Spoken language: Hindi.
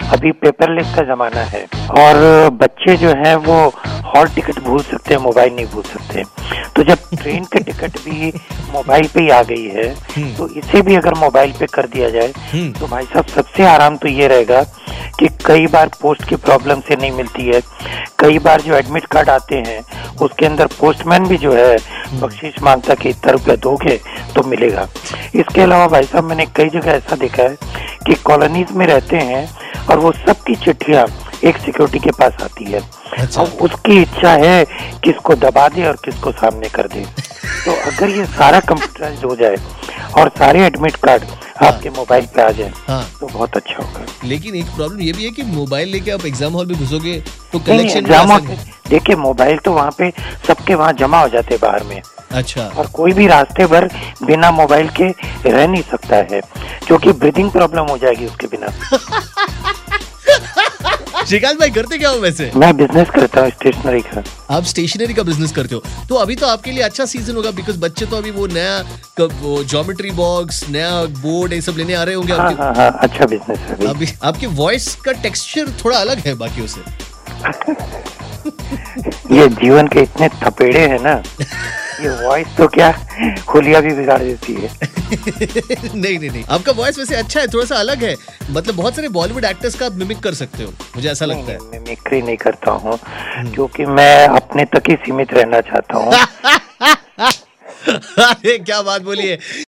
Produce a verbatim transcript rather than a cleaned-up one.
अभी पेपरलेस का जमाना है और बच्चे जो हैं वो हॉल टिकट भूल सकते हैं, मोबाइल नहीं भूल सकते। तो जब ट्रेन की टिकट भी मोबाइल पे ही आ गई है तो इसे भी अगर मोबाइल पे कर दिया जाए तो भाई साहब सबसे आराम तो ये रहेगा कि कई बार पोस्ट की प्रॉब्लम से नहीं मिलती है, कई बार जो एडमिट कार्ड आते हैं उसके अंदर पोस्टमैन भी जो है बख्शीश मांगता कि इतना रुपया दोगे तो मिलेगा। इसके अलावा भाई साहब मैंने कई जगह ऐसा देखा है कि कॉलोनीज में रहते हैं और वो सबकी चिट्ठियां एक सिक्योरिटी के पास आती है। अच्छा। और उसकी इच्छा है किसको दबा दे और किसको सामने कर दे। तो अगर ये सारा कंप्यूटराइज्ड हो जाए और सारे एडमिट कार्ड हाँ। आपके मोबाइल पे आ जाए हाँ। तो बहुत अच्छा होगा। लेकिन एक प्रॉब्लम ये भी है कि मोबाइल लेके आप एग्जाम हॉल में घुसोगे तो कलेक्शन एग्जाम हॉल देखिए मोबाइल तो वहाँ पे सबके वहाँ जमा हो जाते हैं बाहर में। अच्छा। और कोई भी रास्ते भर बिना मोबाइल के रह नहीं सकता है क्योंकि ब्रीदिंग प्रॉब्लम हो जाएगी उसके बिना। श्रीकांत भाई करते क्या हो वैसे? मैं बिजनेस करता हूँ स्टेशनरी का। आप स्टेशनरी का बिजनेस करते हो तो अभी तो आपके लिए अच्छा सीजन होगा बिकॉज बच्चे तो अभी वो नया वो ज्योमेट्री बॉक्स, नया बोर्ड ये सब लेने आ रहे होंगे। हाँ, हाँ, हाँ, अच्छा बिजनेस है अभी। अभी आपकी वॉइस का टेक्सचर थोड़ा अलग है बाकियों से। ये जीवन के इतने थपेड़े हैं ना, ये वॉइस तो क्या खुलिया भी बिगाड़ देती है। नहीं नहीं नहीं आपका वॉइस वैसे अच्छा है, थोड़ा सा अलग है, मतलब बहुत सारे बॉलीवुड एक्टर्स का आप मिमिक कर सकते हो, मुझे ऐसा लगता है। मिमिक्री नहीं करता हूँ क्योंकि मैं अपने तक ही सीमित रहना चाहता हूँ। अरे क्या बात बोली है।